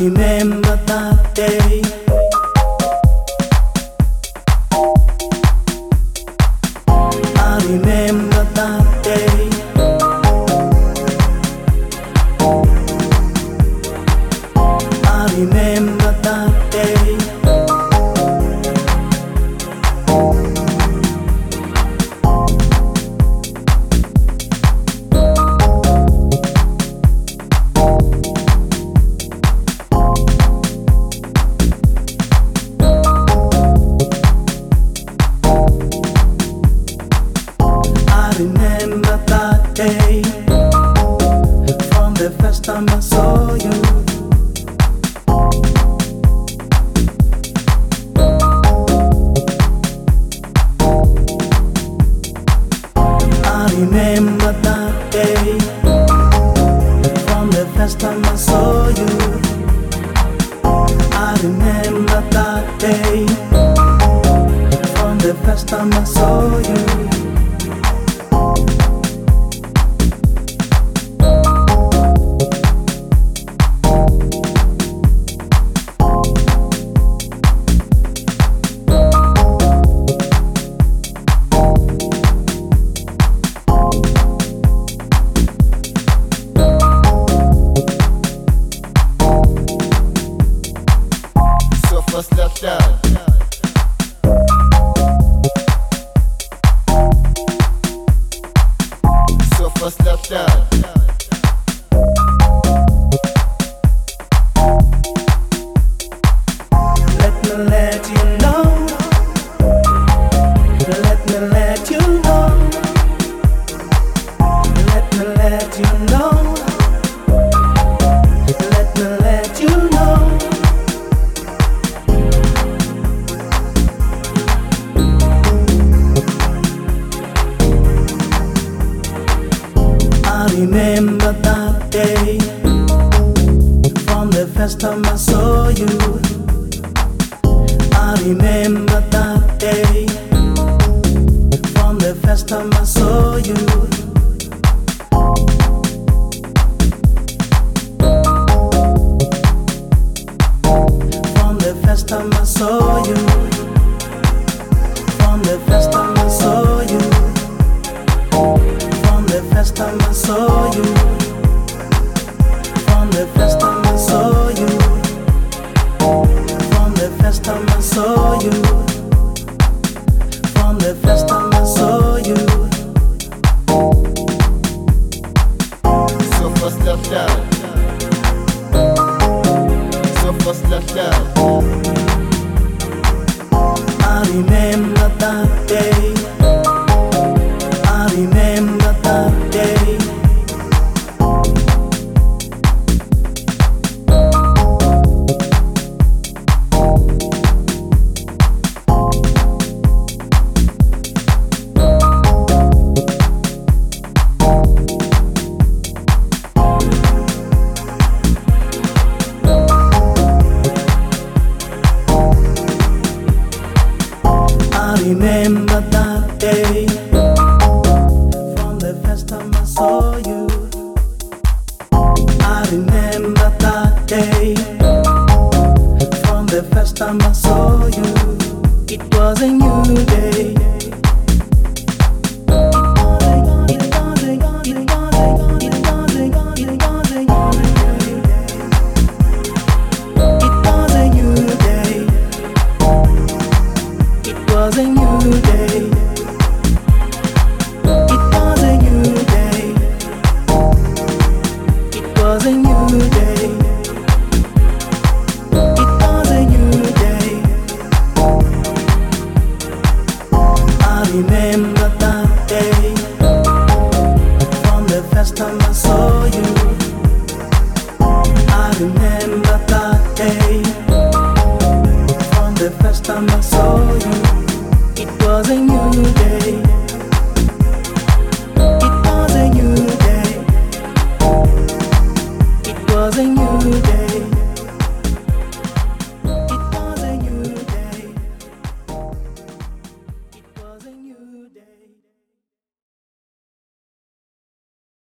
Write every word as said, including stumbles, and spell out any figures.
remember that day. I remember that day. I remember that day. I remember that day, from the first time I saw you. I remember that day, from the first time I saw you. I remember that day, from the first time I saw you. First left out. So first left out. Let me let you know. Let me let you know. Let me let you know. Let me let you know. I remember that day, from the first time I saw you. I remember that day, from the first time I saw you. From the first time I saw you. From the first time I saw you. From the first time I saw you. From the first time I saw you. From the first time I saw you. From the first time I saw you. So first left out. So first left out. I remember that day. I remember that day. I remember that day, from the first time I saw you. I remember that day, from the first time I saw you. It was a new day. It was a, it was a, it was a, it was a, it was a, it was a new day. It was a new day. It was a new day. It was a new day. It was a new day. It was a new day. I remember that day, from the first time I saw you. I remember that day, from the first time I saw you. It was a new day.